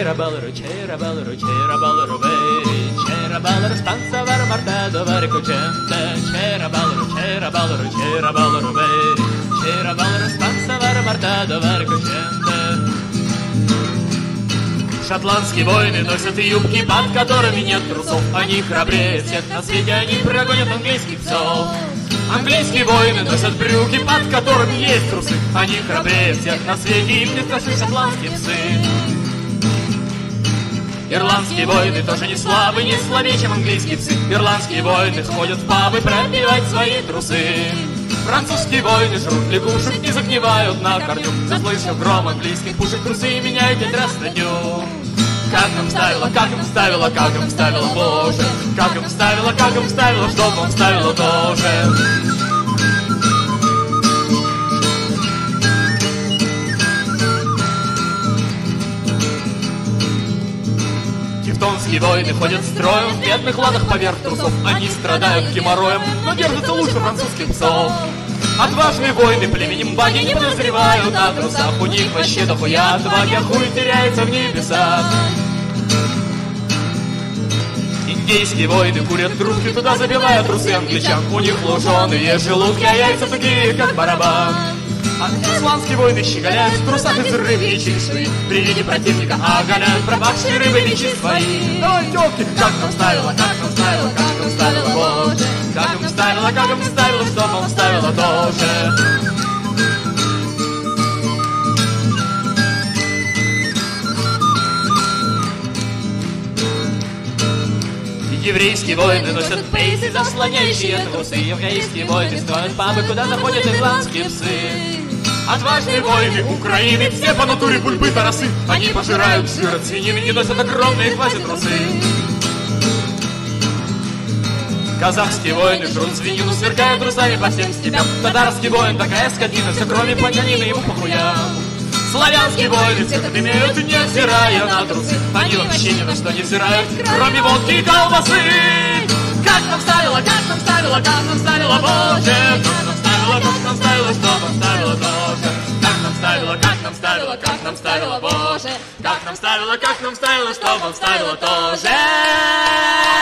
Cerebalero, cerebalero, cerebalero, veri, cerebalero, stanza vera martello, veri cogente, cerebalero, cerebalero, cerebalero, veri, cerebalero, stanza vera martello, veri cogente. Шотландские воины носят юбки, под которыми нет трусов. Они храбрее всех на свете, они прогонят английских псов. Английские воины носят брюки, под которыми есть трусы. Они храбрее всех на свете, им не страшны шотландские псы. Ирландские воины тоже не слабы, не слабее, чем английские псы. Ирландские воины ходят в пабы пропивать свои трусы. Французские воины жрут лягушек и загнивают на корню. Заслышав гром английских пушек, трусы меняют день раз на дню. Как нам ставила, как им ставила, как им ставила, Боже. Как им ставила, чтоб вам ставила тоже. Тевтонские воины ходят строем в бедных ладах поверх трусов. Они страдают геморроем, но держатся лучше французских псов. Отважные воины племенем баги не подозревают о трусах. У них вообще дохуя отваги, а хуй теряется в небесах. Индейские воины курят трубки, туда забивая трусы англичан. У них луженые желудки, а яйца такие, как барабан. А исландские воины щеголяют в трусах из рыбы и чешуи. При виде противника оголяют пропавшие рыбы мечи свои. Ой, тёлки, как нам ставила, как нам ставила, как нам ставила, Боже. Как им ставила, чтоб вам ставила тоже. Еврейские воины носят пейсы, заслоняющие трусы. Еврейские воины строят пабы, куда заходят ирландские псы. Отважные воины Украины, все по натуре бульбы тарасы. Они пожирают жир от свинины и носят огромные хватит-трусы. Казахские воины жрут свинину, сверкают трусами по всем степям. Татарский воин такая скотина, все кроме платянины ему похуям. Славянские воины всех имеют, невзирая на трусы. Они вообще ни на что не взирают, кроме водки и колбасы. Как нам ставила, как нам ставила, как нам ставила, Боже. Как нам ставила, что нам ставила тоже. Как нам ставила, как нам ставила, как нам ставила, Боже. Как нам ставила, что вам ставила тоже.